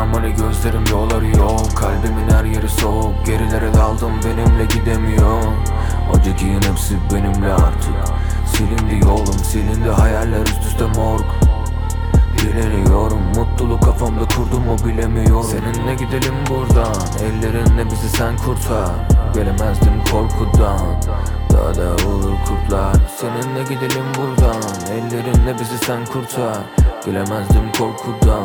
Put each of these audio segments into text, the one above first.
harmoni, gözlerim yol arıyor. Kalbimin her yeri soğuk, gerilere daldım, benimle gidemiyor. Acıkın hepsi benimle artık. Silindi yolum, silindi hayaller, üst üste morg. Bileniyorum, mutluluk kafamda kurdum o bilemiyorum. Seninle gidelim buradan, ellerinle bizi sen kurtar. Gelemezdim korkudan, daha da olur kurtlar. Seninle gidelim buradan, ellerinle bizi sen kurtar. Gelemezdim korkudan.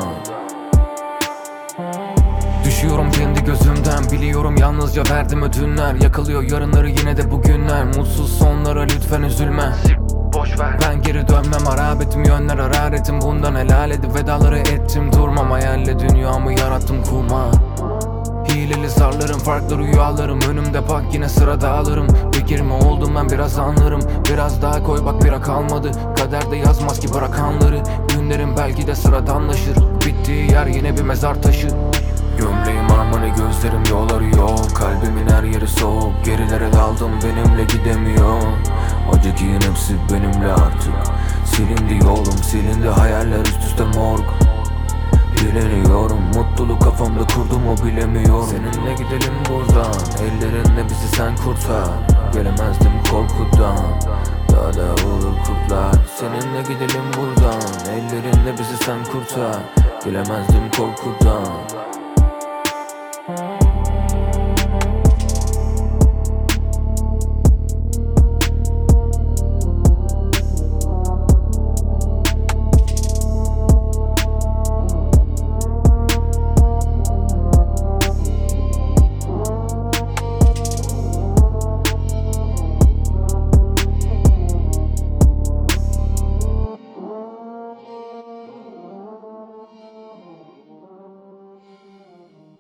Düşüyorum kendi gözümden, biliyorum yalnızca verdim ödünler. Yakılıyor yarınları yine de bugünler. Mutsuz sonlara lütfen üzülme. Boşver. Ben geri dönmem, harap ettim yönler hararetim. Bundan helal edip vedaları ettim. Durmam, hayalle dünyamı yarattım kuma. Hileli zarlarım, farklı rüyalarım. Önümde bak yine sırada alırım. Bir girme oldum ben, biraz anlarım. Biraz daha koy bak, bira kalmadı. Kaderde yazmaz ki bırakanları. Günlerim belki de sıradanlaşır. Bittiği yer yine bir mezar taşı. Gömleğim harmoni, gözlerim yol arıyor. Kalbimin her yeri soğuk, gerilere daldım, benimle gidemiyor. Acıkın hepsi benimle artık. Silindi yolum, silindi hayaller, üst üste morg. Bileniyorum, mutluluk kafamda kurdum o bilemiyorum. Seninle gidelim buradan, ellerinle bizi sen kurtar. Gelemezdim korkudan, daha da olur kurtlar. Seninle gidelim buradan, ellerinle bizi sen kurtar. Gelemezdim korkudan.